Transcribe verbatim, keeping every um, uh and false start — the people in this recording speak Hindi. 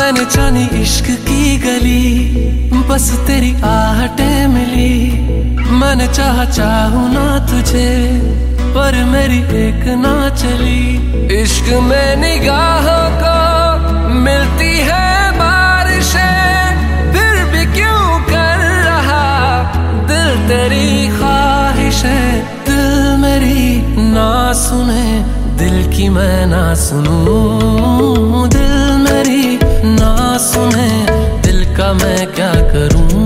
मैंने जानी इश्क की गली, बस तेरी आहटें मिली। मैंने चाहा चाहूं ना तुझे, पर मेरी एक ना चली। इश्क में निगाहों को मिलती है बारिशें, फिर भी क्यों कर रहा दिल तेरी ख्वाहिशें। दिल मेरी ना सुने, दिल की मैं ना सुनूं। दिल मेरी ना सुने, दिल का मैं क्या करूं।